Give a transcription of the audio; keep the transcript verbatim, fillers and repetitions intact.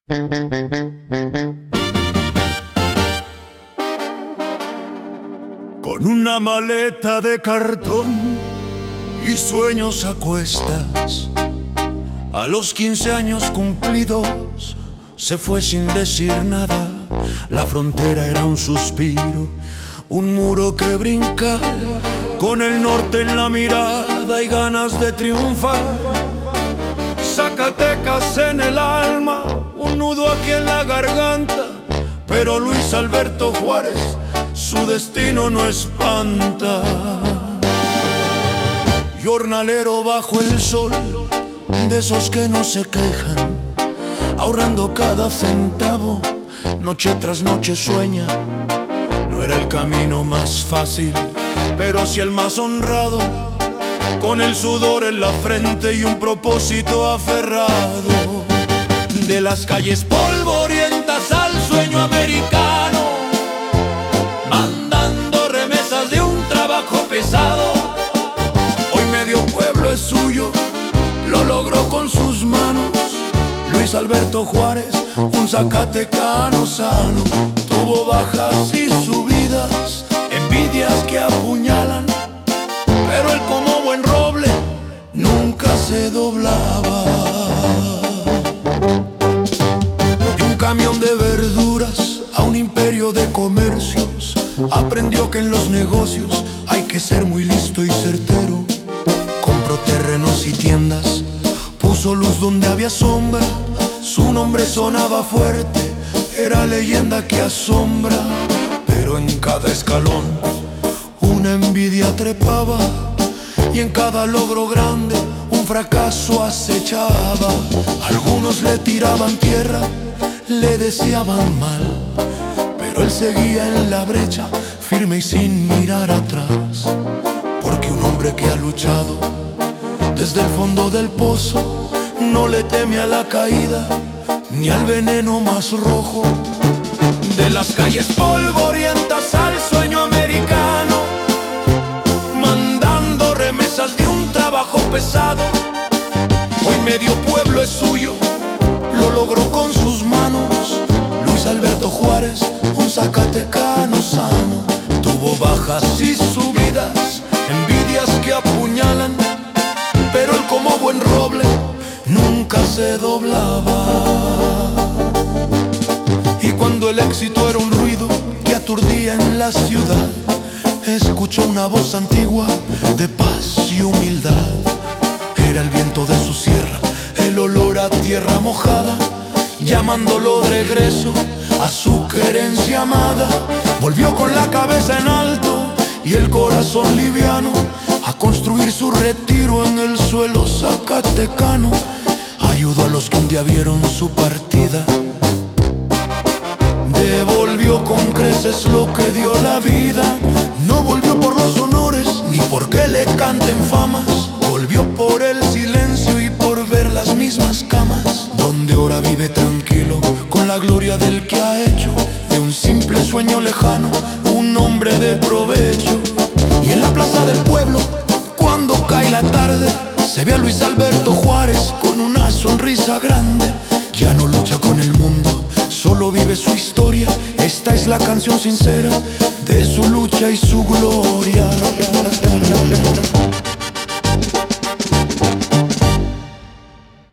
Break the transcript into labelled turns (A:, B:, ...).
A: Con una maleta de cartón y sueños a cuestas, a los quince años cumplidos se fue sin decir nada. La frontera era un suspiro, un muro que brinca, con el norte en la mirada y ganas de triunfar. Zacatecas en el alma, un nudo aquí en la garganta, pero Luis Alberto Juárez su destino no espanta. Jornalero bajo el sol, de esos que no se quejan, ahorrando cada centavo, noche tras noche sueña. No era el camino más fácil, pero sí el más honrado, con el sudor en la frente y un propósito aferrado. De las calles polvorientas al sueño americano, mandando remesas de un trabajo pesado. Hoy medio pueblo es suyo, lo logró con sus manos. Luis Alberto Juárez, un zacatecano sano, tuvo bajas y subidas, envidias que apuñalan, pero él como buen roble nunca se doblaba. De un camión de verduras a un imperio de comercios, aprendió que en los negocios hay que ser muy listo y certero. Compró terrenos y tiendas, puso luz donde había sombra. Su nombre sonaba fuerte, era leyenda que asombra. Pero en cada escalón una envidia trepaba, y en cada logro grande un fracaso acechaba. Algunos le tiraban tierra, le deseaban mal, pero él seguía en la brecha, firme y sin mirar atrás. Porque un hombre que ha luchado desde el fondo del pozo no le teme a la caída ni al veneno más rojo. De las calles polvorientas al sueño americano, mandando remesas de un trabajo pesado. Hoy medio pueblo es suyo, lo logró con sus manos. Luis Alberto Juárez, un zacatecano sano, tuvo bajas y subidas, envidias que apuñalan, pero él como buen roble nunca se doblaba. Y cuando el éxito era un ruido que aturdía en la ciudad, escuchó una voz antigua de paz y humildad. Era el viento de su sierra, el olor a tierra mojada, llamándolo de regreso a su querencia amada. Volvió con la cabeza en alto y el corazón liviano a construir su retiro en el suelo zacatecano. Ayudó a los que un día vieron su partida, devolvió con creces lo que dio la vida. No volvió por los honores ni porque le canten famas, volvió por el silencio y por ver las mismas camas, donde ahora vive tranquilo con la gloria del que ha hecho de un simple sueño lejano un hombre de provecho. Y en la plaza del pueblo, cuando cae la tarde, se ve a Luis Alberto Juárez con una sonrisa grande. Ya no lucha con el mundo, solo vive su historia. Esta es la canción sincera de su lucha y su gloria.